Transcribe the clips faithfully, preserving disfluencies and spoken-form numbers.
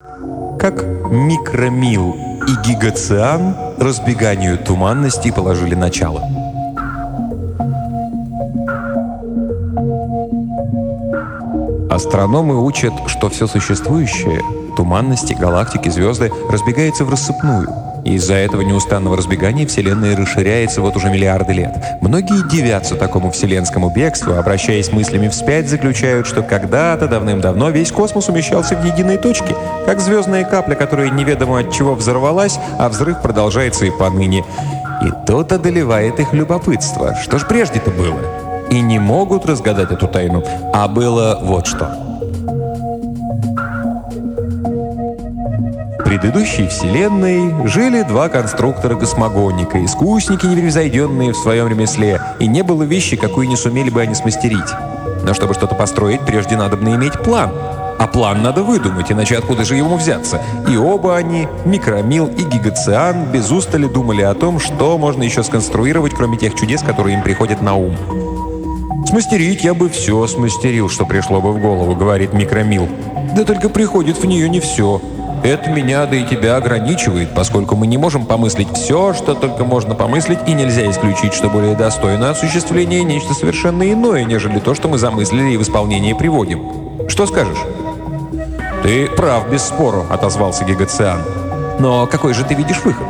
Как Микромил и Гигациан разбеганию туманности положили начало. Астрономы учат, что все существующее — туманности, галактики, звезды — разбегается в рассыпную. И из-за этого неустанного разбегания Вселенная расширяется вот уже миллиарды лет. Многие дивятся такому вселенскому бегству, обращаясь мыслями вспять, заключают, что когда-то давным-давно весь космос умещался в единой точке, как звездная капля, которая неведомо от чего взорвалась, а взрыв продолжается и поныне. И тут одолевает их любопытство. Что ж прежде-то было? И не могут разгадать эту тайну. А было вот что. В предыдущей вселенной жили два конструктора-космогоника, искусники, непревзойденные в своем ремесле, и не было вещи, какую не сумели бы они смастерить. Но чтобы что-то построить, прежде надо бы иметь план. А план надо выдумать, иначе откуда же ему взяться? И оба они, Микромил и Гигациан, без устали думали о том, что можно еще сконструировать, кроме тех чудес, которые им приходят на ум. «Смастерить я бы все смастерил, что пришло бы в голову», — говорит Микромил. «Да только приходит в нее не все. Это меня, да и тебя ограничивает, поскольку мы не можем помыслить все, что только можно помыслить, и нельзя исключить, что более достойно осуществления нечто совершенно иное, нежели то, что мы замыслили и в исполнение приводим. Что скажешь?» «Ты прав, без спору», — отозвался Гигациан. «Но какой же ты видишь выход?»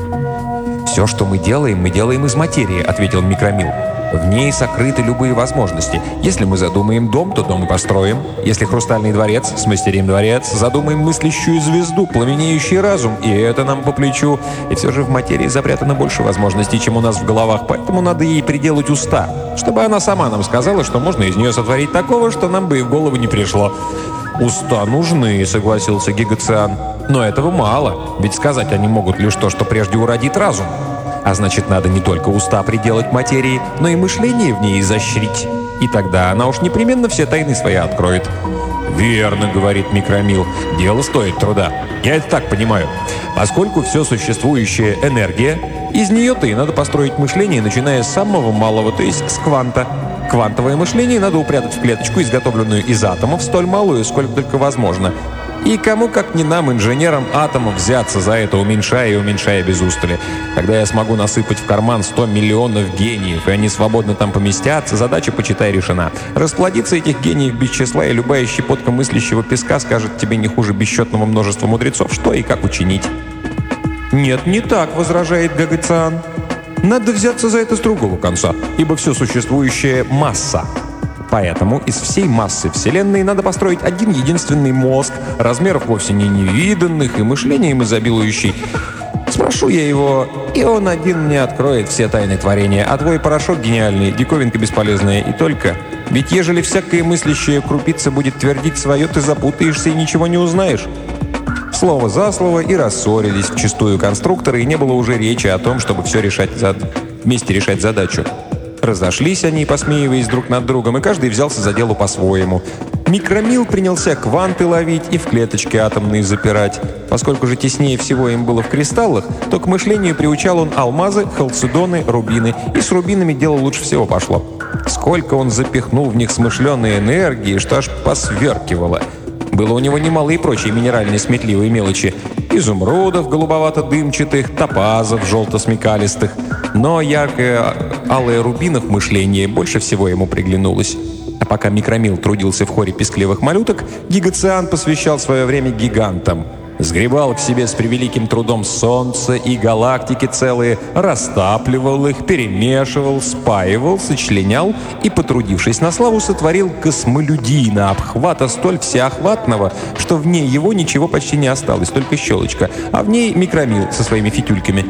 «Все, что мы делаем, мы делаем из материи», — ответил Микромил. «В ней сокрыты любые возможности. Если мы задумаем дом, то дом и построим. Если хрустальный дворец, смастерим дворец. Задумаем мыслящую звезду, пламенеющий разум, и это нам по плечу. И все же в материи запрятано больше возможностей, чем у нас в головах, поэтому надо ей приделать уста, чтобы она сама нам сказала, что можно из нее сотворить такого, что нам бы и в голову не пришло». «Уста нужны», — согласился Гигациан. «Но этого мало, ведь сказать они могут лишь то, что прежде уродит разум. А значит, надо не только уста приделать материи, но и мышление в ней изощрить. И тогда она уж непременно все тайны свои откроет». «Верно», — говорит Микромил, — «дело стоит труда. Я это так понимаю. Поскольку все существующее — энергия, из нее-то и надо построить мышление, начиная с самого малого, то есть с кванта. Квантовое мышление надо упрятать в клеточку, изготовленную из атомов, столь малую, сколько только возможно. И кому, как не нам, инженерам атомов, взяться за это, уменьшая и уменьшая без устали. Когда я смогу насыпать в карман сто миллионов гениев, и они свободно там поместятся, задача, почитай, решена. Расплодиться этих гениев без числа, и любая щепотка мыслящего песка скажет тебе не хуже бесчетного множества мудрецов, что и как учинить. «Нет, не так», — возражает Гигациан. «Надо взяться за это с другого конца, ибо все существующее — масса. Поэтому из всей массы Вселенной надо построить один единственный мозг, размеров вовсе не невиданных и мышлением изобилующий. Спрошу я его, и он один мне откроет все тайны творения, а твой порошок гениальный, диковинка бесполезная и только. Ведь ежели всякая мыслящая крупица будет твердить свое, ты запутаешься и ничего не узнаешь». Слово за слово и рассорились вчистую конструкторы, и не было уже речи о том, чтобы все решать зад... вместе решать задачу. Разошлись они, посмеиваясь друг над другом, и каждый взялся за дело по-своему. Микромил принялся кванты ловить и в клеточки атомные запирать. Поскольку же теснее всего им было в кристаллах, то к мышлению приучал он алмазы, халцедоны, рубины. И с рубинами дело лучше всего пошло. Сколько он запихнул в них смышленой энергии, что аж посверкивало. Было у него немало и прочей минеральной сметливой мелочи. Изумрудов голубовато-дымчатых, топазов желто-смекалистых. Но яркое алое рубинов мышление больше всего ему приглянулось. А пока Микромил трудился в хоре пескливых малюток, Гигациан посвящал свое время гигантам. Сгребал к себе с превеликим трудом солнце и галактики целые, растапливал их, перемешивал, спаивал, сочленял и, потрудившись на славу, сотворил космолюдина, обхвата столь всеохватного, что в ней его ничего почти не осталось, только щелочка, а в ней Микромил со своими фитюльками.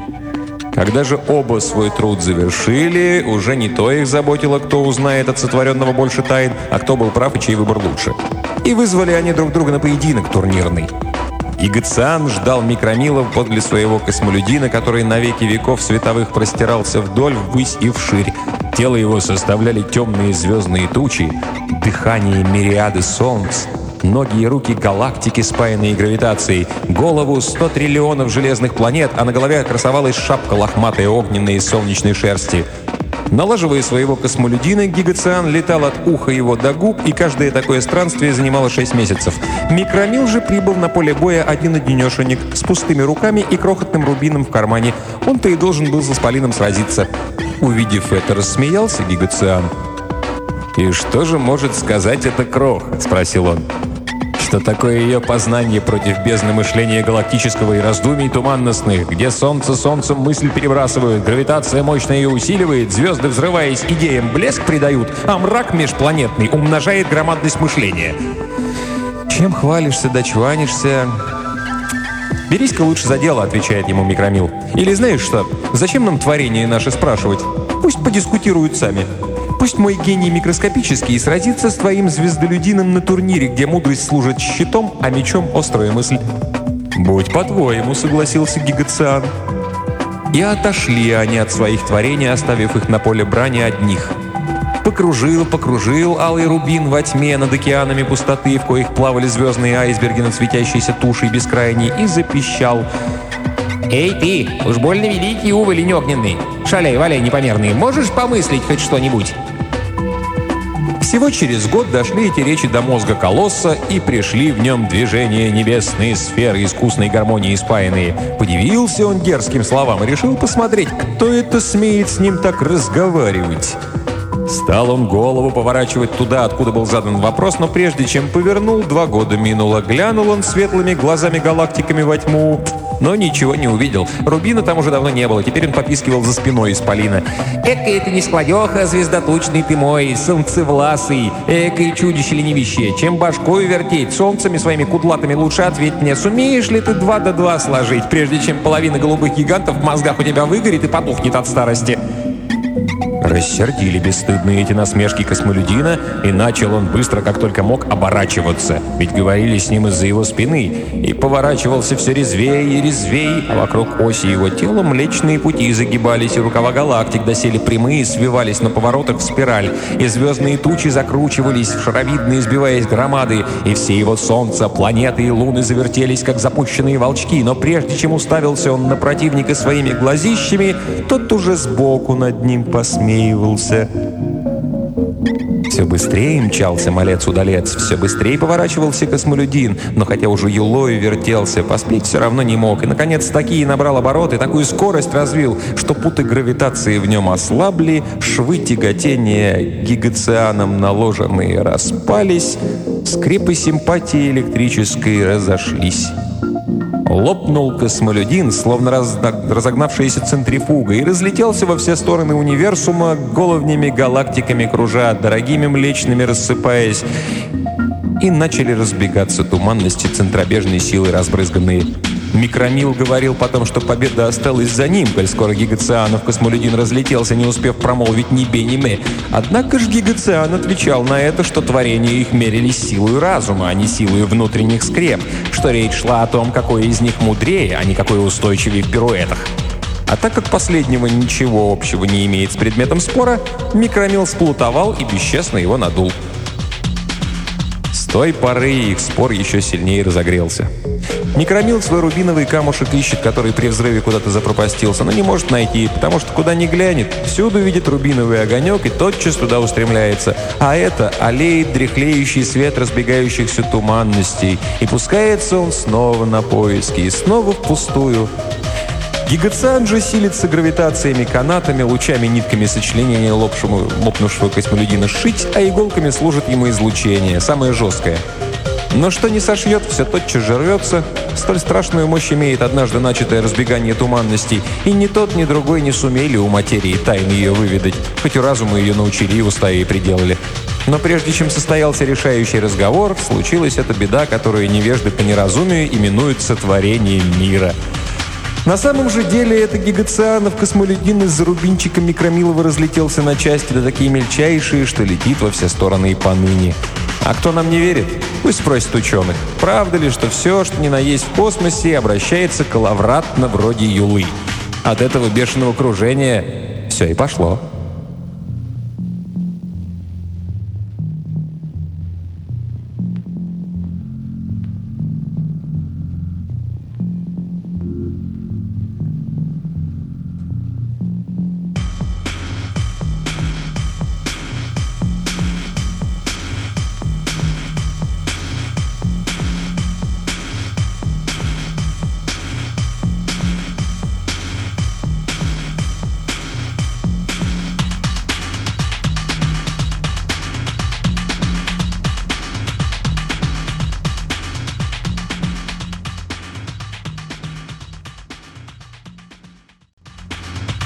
Когда же оба свой труд завершили, уже не то их заботило, кто узнает от сотворенного больше тайн, а кто был прав и чей выбор лучше. И вызвали они друг друга на поединок турнирный. Гигациан ждал Микромила подле своего космолюдина, который на веки веков световых простирался вдоль, ввысь и вширь. Тело его составляли темные звездные тучи, дыхание мириады солнц, ноги и руки галактики, спаянные гравитацией, голову сто триллионов железных планет, а на голове красовалась шапка лохматой огненной из солнечной шерсти. Налаживая своего космолюдина, Гигациан летал от уха его до губ, и каждое такое странствие занимало шесть месяцев. Микромил же прибыл на поле боя один-одинешенек, с пустыми руками и крохотным рубином в кармане. Он-то и должен был с Исполином сразиться. Увидев это, рассмеялся Гигациан. «И что же может сказать эта крох?» – спросил он. «Что такое ее познание против бездны мышления галактического и раздумий туманностных, где солнце солнцем мысль перебрасывают, гравитация мощно ее усиливает, звезды, взрываясь, идеям блеск придают, а мрак межпланетный умножает громадность мышления?» «Чем хвалишься да чванишься?» «Берись-ка лучше за дело», — отвечает ему Микромил. «Или знаешь что, зачем нам творение наше спрашивать? Пусть подискутируют сами. Пусть мой гений микроскопический сразится с твоим звездолюдином на турнире, где мудрость служит щитом, а мечом — острая мысль». «Будь по-твоему», — согласился Гигациан. И отошли они от своих творений, оставив их на поле брани одних. Покружил, покружил алый рубин во тьме над океанами пустоты, в коих плавали звездные айсберги над светящейся тушей бескрайней, и запищал. «Эй ты, уж больно великий уволень огненный! Шаляй-валяй непомерный, можешь помыслить хоть что-нибудь?» Всего через год дошли эти речи до мозга колосса, и пришли в нем движения небесные сферы искусной гармонии спаянные. Подивился он дерзким словам и решил посмотреть, кто это смеет с ним так разговаривать. Стал он голову поворачивать туда, откуда был задан вопрос, но прежде чем повернул, два года минуло. Глянул он светлыми глазами-галактиками во тьму, но ничего не увидел. Рубина там уже давно не было, теперь он попискивал за спиной Исполина. «Экая ты не складеха, звездотучный ты мой, солнцевласый, экое чудище ленивище, чем башкою вертеть, солнцами своими кудлатыми лучше ответь мне, сумеешь ли ты два до два сложить, прежде чем половина голубых гигантов в мозгах у тебя выгорит и потухнет от старости?» Рассердили бесстыдные эти насмешки космолюдина, и начал он быстро, как только мог, оборачиваться. Ведь говорили с ним из-за его спины. И поворачивался все резвее и резвее, а вокруг оси его тела млечные пути загибались, и рукава галактик доселе прямые свивались на поворотах в спираль, и звездные тучи закручивались в шаровидные, сбиваясь громады, и все его солнца, планеты и луны завертелись, как запущенные волчки. Но прежде чем уставился он на противника своими глазищами, тот уже сбоку над ним посмеялся. Все быстрее мчался малец-удалец, все быстрее поворачивался космолюдин, но хотя уже юлой вертелся, поспеть все равно не мог, и, наконец, такие набрал обороты, такую скорость развил, что путы гравитации в нем ослабли, швы тяготения Гигацианом наложенные распались, скрепы симпатии электрической разошлись. Лопнул космолюдин, словно раз... разогнавшаяся центрифуга, и разлетелся во все стороны универсума, головнями галактиками кружа, дорогими млечными рассыпаясь, и начали разбегаться туманности центробежной силы разбрызганные. Микромил говорил потом, что победа осталась за ним, коль скоро Гигацианов космолюдин разлетелся, не успев промолвить ни бе, ни ме. Однако ж Гигациан отвечал на это, что творения их мерились силой разума, а не силой внутренних скреп, что речь шла о том, какой из них мудрее, а не какой устойчивее в пируэтах. А так как последнего ничего общего не имеет с предметом спора, Микромил сплутовал и бесчестно его надул. С той поры их спор еще сильнее разогрелся. Микромил свой рубиновый камушек ищет, который при взрыве куда-то запропастился, но не может найти, потому что куда ни глянет, всюду видит рубиновый огонек и тотчас туда устремляется. А это аллеет дряхлеющий свет разбегающихся туманностей, и пускается он снова на поиски, и снова впустую. Гигациан же силится гравитациями, канатами, лучами, нитками сочленения лопшему, лопнувшего космолюдина сшить, а иголками служит ему излучение, самое жесткое. Но что не сошьет, все тотчас же рвется. Столь страшную мощь имеет однажды начатое разбегание туманностей, и ни тот, ни другой не сумели у материи тайны ее выведать, хоть у разума ее научили и уста ей приделали. Но прежде чем состоялся решающий разговор, случилась эта беда, которую невежды по неразумию именуют сотворением мира. На самом же деле это Гигацианов космолюдин из-за рубинчика Микромилова разлетелся на части, да такие мельчайшие, что летит во все стороны и поныне. А кто нам не верит, пусть спросит ученых, правда ли, что все, что ни на есть в космосе, обращается коловратно вроде юлы. От этого бешеного кружения все и пошло.